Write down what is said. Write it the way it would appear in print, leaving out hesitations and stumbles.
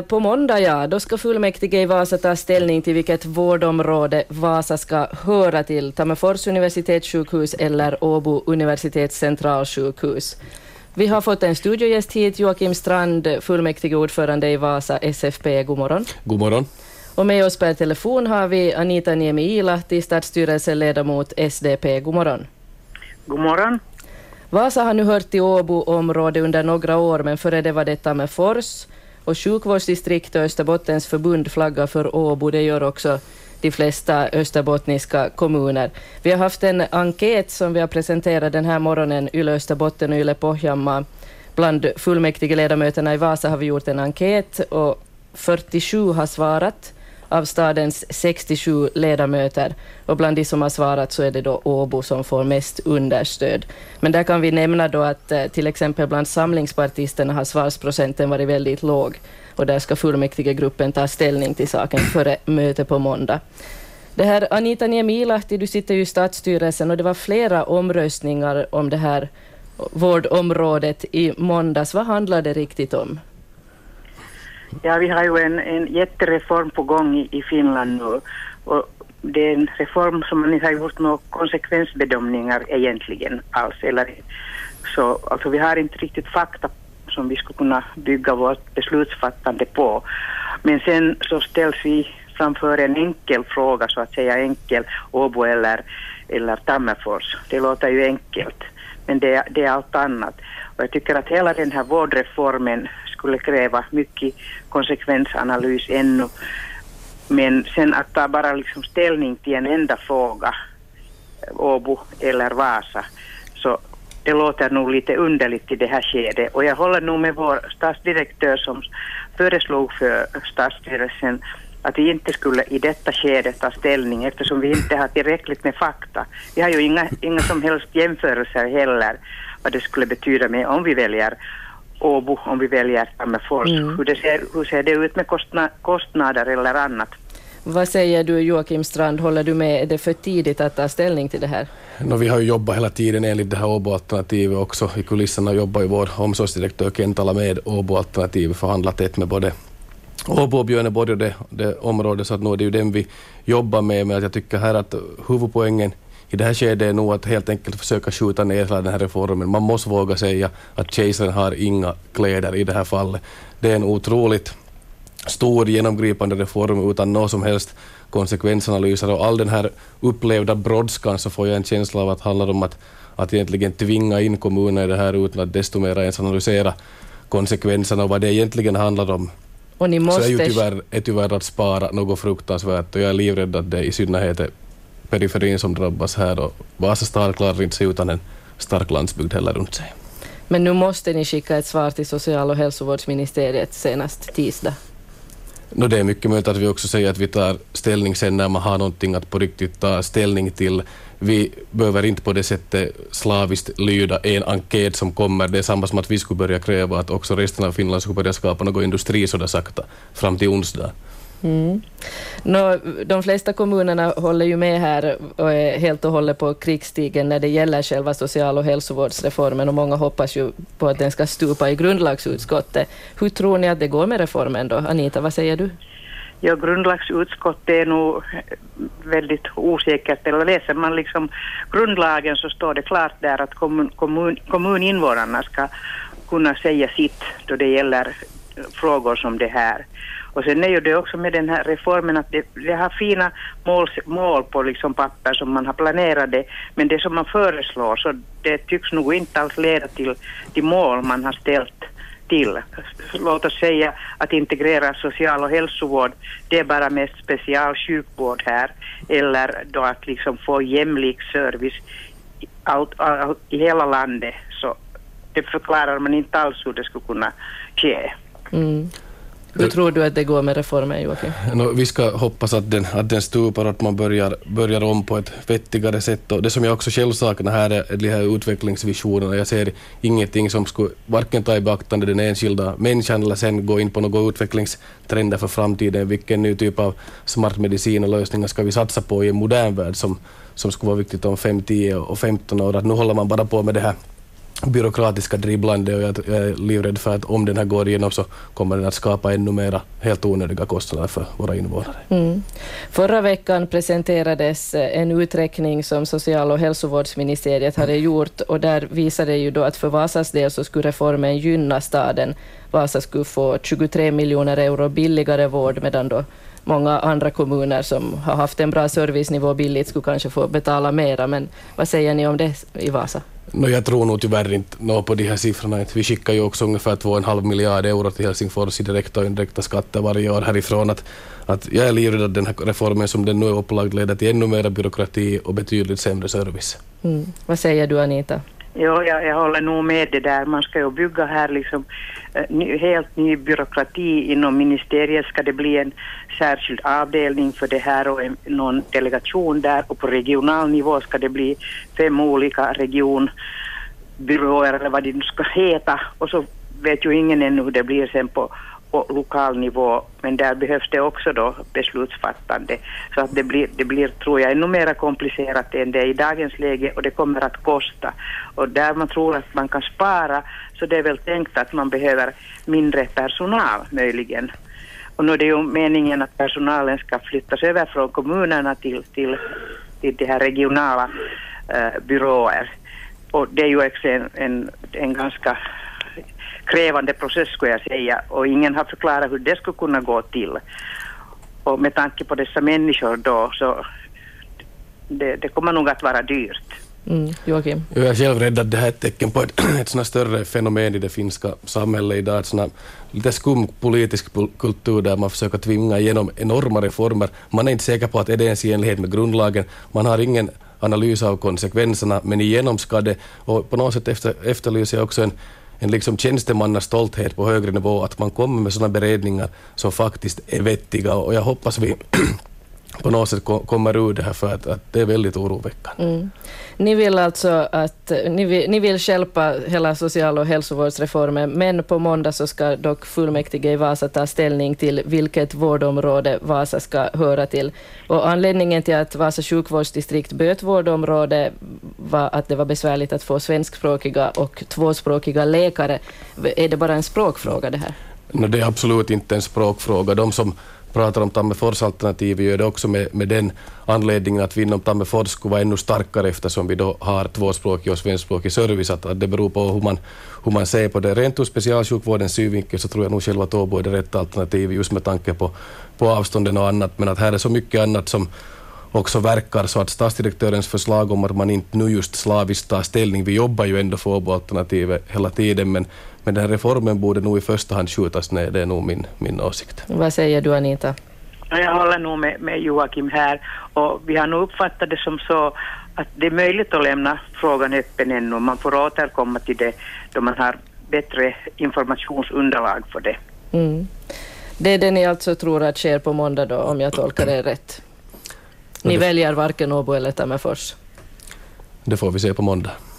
på måndag, då ska fullmäktige i Vasa ta ställning till vilket vårdområde Vasa ska höra till, Tammerfors universitetssjukhus eller Åbo universitets centralsjukhus. Vi har fått en studiogäst hit, Joakim Strand, fullmäktigeordförande i Vasa SFP. God morgon. God morgon. Och med oss per telefon har vi Anita Niemi-Ilahti, stadsstyrelseledamot SDP. God morgon. God morgon. Vasa har nu hört till Åbo-område under några år, men före det var detta med Fors. Och sjukvårdsdistrikt och Österbottens förbund flaggar för Åbo. Det gör också de flesta österbottniska kommuner. Vi har haft en enkät som vi har presenterat den här morgonen, Yle Österbotten och Yle Pohjanmaa. Bland fullmäktige ledamöterna i Vasa har vi gjort en enkät och 47 har svarat av stadens 67 ledamöter. Och bland de som har svarat så är det då Åbo som får mest understöd. Men där kan vi nämna då att till exempel bland samlingspartisterna har svarsprocenten varit väldigt låg. Och där ska fullmäktigegruppen ta ställning till saken före möte på måndag. Det här, Anita Niemi-Ilahti, du sitter ju i stadsstyrelsen och det var flera omröstningar om det här vårdområdet i måndags. Vad handlar det riktigt om? Ja, vi har ju en jättereform på gång i Finland nu. Och det är en reform som man inte har gjort några konsekvensbedömningar egentligen alls. Så, alltså vi har inte riktigt fakta som vi skulle kunna bygga vårt beslutsfattande på. Men sen så ställs vi framför en enkel fråga, så att säga enkel, Åbo eller Tammerfors. Det låter ju enkelt, men det är allt annat. Och jag tycker att hela den här vårdreformen skulle kräva mycket konsekvensanalys ännu. Men sen att ta bara liksom ställning till en enda fråga, Åbo eller Vasa, så det låter nog lite underligt i det här skedet. Och jag håller nog med vår stadsdirektör som föreslog för stadsstyrelsen att vi inte skulle i detta skede ta ställning eftersom vi inte har tillräckligt med fakta. Vi har ju inga som helst jämförelser heller vad det skulle betyda med om vi väljer Åbo, om vi väljer Tammerfors. Hur ser det ut med kostnader eller annat? Vad säger du, Joakim Strand? Håller du med? Är det för tidigt att ta ställning till det här? Vi har ju jobbat hela tiden enligt det här Åbo-alternativet också. I kulisserna jobbar ju vår omsorgsdirektör Kentala med Åbo-alternativet, förhandlat tätt med både Åbo och Björneborg och det området, så att nu är det ju den vi jobbar med. Men jag tycker här att huvudpoängen i det här skedet är nog att helt enkelt försöka skjuta ner den här reformen. Man måste våga säga att kejsaren har inga kläder i det här fallet. Det är en otroligt stor genomgripande reform utan någon som helst konsekvensanalyser, och all den här upplevda brådskan, så får jag en känsla av att det handlar om att egentligen tvinga in kommuner i det här utan att desto mer ens analysera konsekvenserna och vad det egentligen handlar om. Och ni måste... Så är tyvärr att spara något fruktansvärt, och jag är livrädd att det i synnerhet är periferin som drabbas här, och Vasa stad klarar inte sig utan en stark landsbygd heller runt sig. Men nu måste ni skicka ett svar till social- och hälsovårdsministeriet senast tisdag. Det är mycket möjligt att vi också säger att vi tar ställning sen när man har någonting att på riktigt ta ställning till. Vi behöver inte på det sättet slaviskt lyda en enkät som kommer. Det är samma som att vi skulle börja kräva att också resten av Finland skulle börja skapa någon industri så där sakta fram till onsdag. De flesta kommunerna håller ju med här och är helt och hållet på krigsstigen när det gäller själva social- och hälsovårdsreformen, och många hoppas ju på att den ska stupa i grundlagsutskottet. Hur tror ni att det går med reformen då? Anita, vad säger du? Ja, grundlagsutskottet är nog väldigt osäkert. Eller läser man liksom grundlagen så står det klart där att kommuninvånarna ska kunna säga sitt då det gäller frågor som det här. Och sen är ju det också med den här reformen att det har fina mål på liksom papper som man har planerat det, men det som man föreslår så det tycks nog inte alls leda till de mål man har ställt till. Låt oss säga att integrera social- och hälsovård, det är bara mest special sjukvård här, eller då att liksom få jämlik service i hela landet, så det förklarar man inte alls hur det skulle kunna ske. Hur tror du att det går med reformen, Joakim? Vi ska hoppas att den stupar och att man börjar om på ett vettigare sätt. Och det som jag också själv saknar här är de här utvecklingsvisionerna. Jag ser ingenting som skulle varken ta i beaktande den enskilda människan eller sen gå in på några utvecklingstrender för framtiden. Vilken ny typ av smart medicin och lösningar ska vi satsa på i en modern värld som skulle vara viktigt om 5, 10 och 15 år. Att nu håller man bara på med det här byråkratiska dribblande, och jag är livrädd för att om den här går igenom så kommer den att skapa ännu mera helt onödiga kostnader för våra invånare. Förra veckan presenterades en uträkning som social- och hälsovårdsministeriet hade gjort, och där visade ju då att för Vasas del så skulle reformen gynna staden. Vasa skulle få 23 miljoner euro billigare vård, medan då många andra kommuner som har haft en bra servicenivå billigt skulle kanske få betala mera. Men vad säger ni om det i Vasa? Jag tror nog tyvärr inte på de här siffrorna. Vi skickar ju också ungefär 2,5 miljarder euro till Helsingfors i direkta och indirekta skatter varje år härifrån. Att jag är livrädd att den här reformen som den nu är upplagd leder till ännu mer byråkrati och betydligt sämre service. Vad säger du, Anita? Ja, jag håller nog med det där. Man ska ju bygga här liksom helt ny byråkrati inom ministeriet. Ska det bli en särskild avdelning för det här och någon delegation där, och på regional nivå ska det bli 5 olika regionbyråer eller vad det nu ska heta, och så vet ju ingen ännu hur det blir sen på lokal nivå, men där behövs det också då beslutsfattande, så att det blir tror jag ännu mer komplicerat än det är i dagens läge, och det kommer att kosta, och där man tror att man kan spara, så det är väl tänkt att man behöver mindre personal möjligen, och nu är det ju meningen att personalen ska flyttas över från kommunerna till de här regionala byråer, och det är ju också en ganska krävande process skulle jag säga, och ingen har förklarat hur det skulle kunna gå till. Och med tanke på dessa människor då, så det kommer nog att vara dyrt. Joakim? Jag är själv rädd att det här är ett tecken på ett sådant större fenomen i det finska samhället idag, ett sådant lite skum politisk kultur där man försöker tvinga igenom enorma reformer. Man är inte säker på att det är ens i enlighet med grundlagen, man har ingen analys av konsekvenserna, men igenom ska det, och på något sätt efterlyser jag också en liksom tjänstemannastolthet på högre nivå, att man kommer med sådana beredningar som faktiskt är vettiga, och jag hoppas vi på något sätt kommer ur det här, för att det är väldigt oroväckande. Ni vill alltså att ni vill hjälpa hela social- och hälsovårdsreformen, men på måndag så ska dock fullmäktige i Vasa ta ställning till vilket vårdområde Vasa ska höra till. Och anledningen till att Vasa sjukvårdsdistrikt bytte vårdområde var att det var besvärligt att få svenskspråkiga och tvåspråkiga läkare. Är det bara en språkfråga det här? Det är absolut inte en språkfråga. De som pratar om Tammerfors-alternativet gör det också med den anledningen att vi inom Tammerfors skulle vara ännu starkare, eftersom vi då har tvåspråkig och svenskspråkig service, att det beror på hur man ser på det. Rent ur specialsjukvårdens synvinkel så tror jag nog själva att Åbo är det rätta alternativet, just med tanke på avstånden och annat, men att här är så mycket annat som också verkar, så att statsdirektörens förslag om att man inte nu just slaviskt tar ställning, vi jobbar ju ändå för Åbo-alternativet hela tiden, men den här reformen borde nog i första hand skjutas ner, det är nog min åsikt. Vad säger du, Anita? Jag håller nog med Joakim här, och vi har nog uppfattat det som så att det är möjligt att lämna frågan öppen ännu. Man får återkomma till det då man har bättre informationsunderlag för det. Det är det ni alltså tror att sker på måndag då, om jag tolkar det rätt? Ni väljer varken Åbo eller Tammerfors? Det får vi se på måndag.